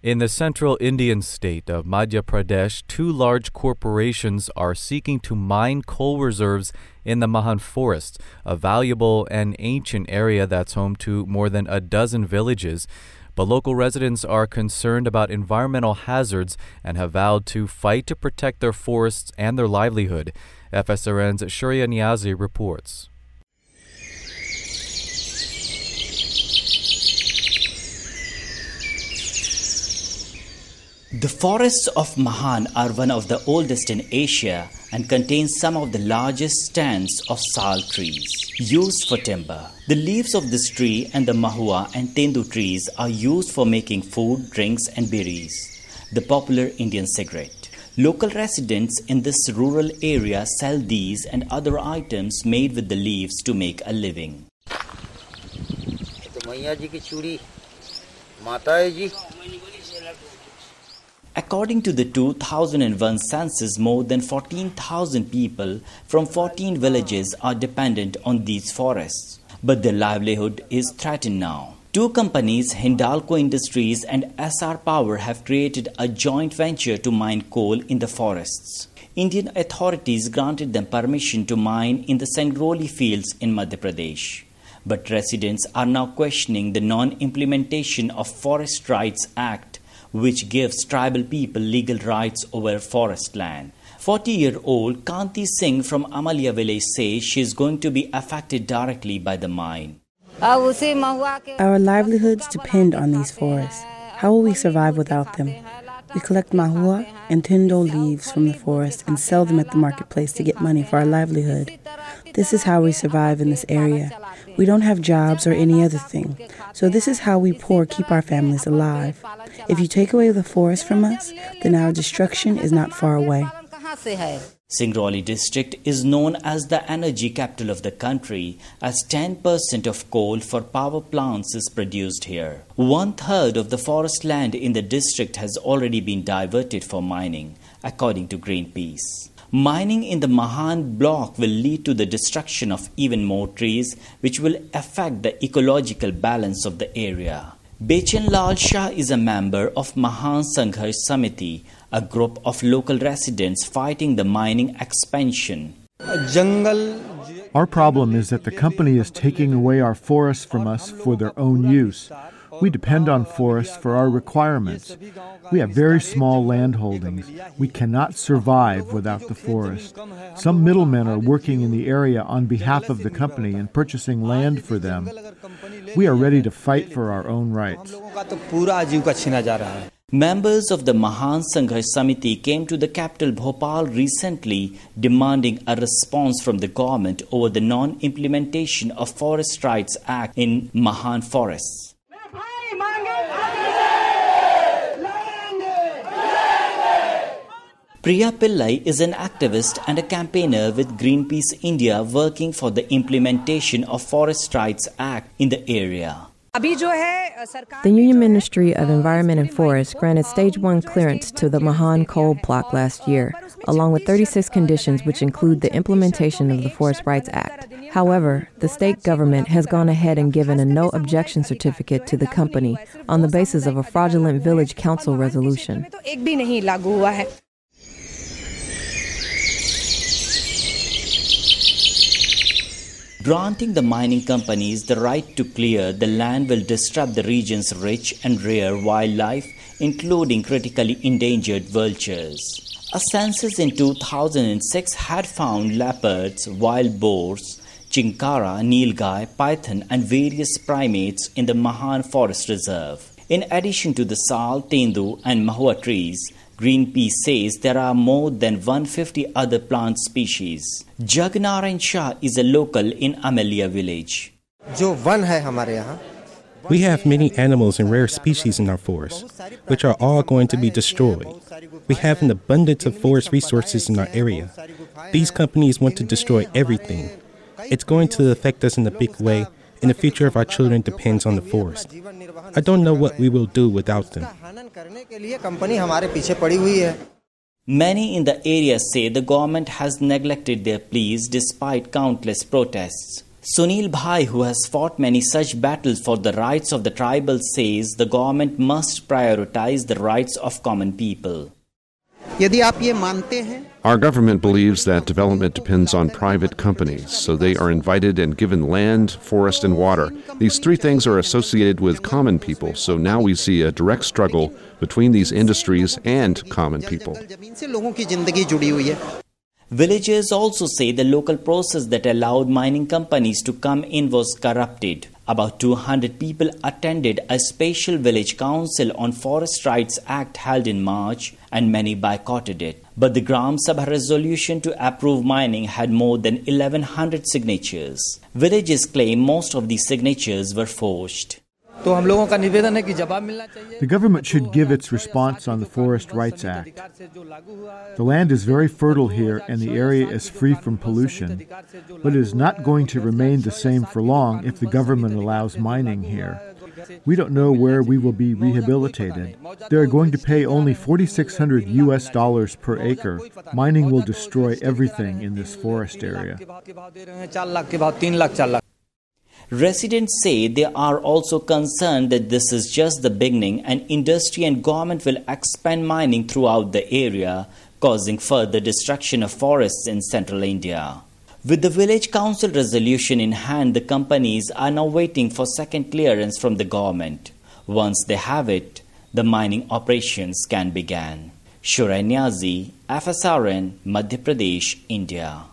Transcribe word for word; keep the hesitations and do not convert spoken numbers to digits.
In the central Indian state of Madhya Pradesh, two large corporations are seeking to mine coal reserves in the Mahan Forest, a valuable and ancient area that's home to more than a dozen villages. But local residents are concerned about environmental hazards and have vowed to fight to protect their forests and their livelihood. F S R N's Shurya Niazi reports. The forests of Mahan are one of the oldest in Asia and contain some of the largest stands of sal trees used for timber. The leaves of this tree and the mahua and tendu trees are used for making food, drinks and berries, the popular Indian cigarette. Local residents in this rural area sell these and other items made with the leaves to make a living. According to the two thousand one census, more than fourteen thousand people from fourteen villages are dependent on these forests, but their livelihood is threatened now. Two companies, Hindalco Industries and S R Power, have created a joint venture to mine coal in the forests. Indian authorities granted them permission to mine in the Sangroli fields in Madhya Pradesh. But residents are now questioning the non-implementation of Forest Rights Act, which gives tribal people legal rights over forest land. forty-year-old Kanti Singh from Amalia village says she is going to be affected directly by the mine. Our livelihoods depend on these forests. How will we survive without them? We collect mahua and tendo leaves from the forest and sell them at the marketplace to get money for our livelihood. This is how we survive in this area. We don't have jobs or any other thing, so this is how we poor keep our families alive. If you take away the forest from us, then our destruction is not far away. Singrauli district is known as the energy capital of the country, as ten percent of coal for power plants is produced here. One third of the forest land in the district has already been diverted for mining, according to Greenpeace. Mining in the Mahan block will lead to the destruction of even more trees, which will affect the ecological balance of the area. Bechan Lal Shah is a member of Mahan Sangharsh Samiti, a group of local residents fighting the mining expansion. Our problem is that the company is taking away our forests from us for their own use. We depend on forests for our requirements. We have very small land holdings. We cannot survive without the forest. Some middlemen are working in the area on behalf of the company and purchasing land for them. We are ready to fight for our own rights. Members of the Mahan Sangharsh Samiti came to the capital Bhopal recently demanding a response from the government over the non-implementation of Forest Rights Act in Mahan forests. Priya Pillai is an activist and a campaigner with Greenpeace India working for the implementation of Forest Rights Act in the area. The Union Ministry of Environment and Forests granted Stage one clearance to the Mahan coal block last year, along with thirty-six conditions which include the implementation of the Forest Rights Act. However, the state government has gone ahead and given a no objection certificate to the company on the basis of a fraudulent village council resolution. Granting the mining companies the right to clear the land will disrupt the region's rich and rare wildlife, including critically endangered vultures. A census in two thousand six had found leopards, wild boars, chinkara, nilgai, python and various primates in the Mahan Forest Reserve. In addition to the sal, tendu and mahua trees, Greenpeace says there are more than one hundred fifty other plant species. Jagnarayan Shah is a local in Amalia village. We have many animals and rare species in our forest, which are all going to be destroyed. We have an abundance of forest resources in our area. These companies want to destroy everything. It's going to affect us in a big way, and the future of our children depends on the forest. I don't know what we will do without them. Many in the area say the government has neglected their pleas despite countless protests. Sunil Bhai, who has fought many such battles for the rights of the tribal, says the government must prioritize the rights of common people. Our government believes that development depends on private companies, so they are invited and given land, forest, and water. These three things are associated with common people, so now we see a direct struggle between these industries and common people. Villagers also say the local process that allowed mining companies to come in was corrupted. About two hundred people attended a special village council on Forest Rights Act held in March, and many boycotted it. But the Gram Sabha resolution to approve mining had more than eleven hundred signatures. Villagers claim most of these signatures were forged. The government should give its response on the Forest Rights Act. The land is very fertile here and the area is free from pollution, but it is not going to remain the same for long if the government allows mining here. We don't know where we will be rehabilitated. They are going to pay only forty-six hundred U S dollars per acre. Mining will destroy everything in this forest area. Residents say they are also concerned that this is just the beginning and industry and government will expand mining throughout the area, causing further destruction of forests in central India. With the village council resolution in hand, the companies are now waiting for second clearance from the government. Once they have it, the mining operations can begin. Shurai Niazi, F S R N, Madhya Pradesh, India.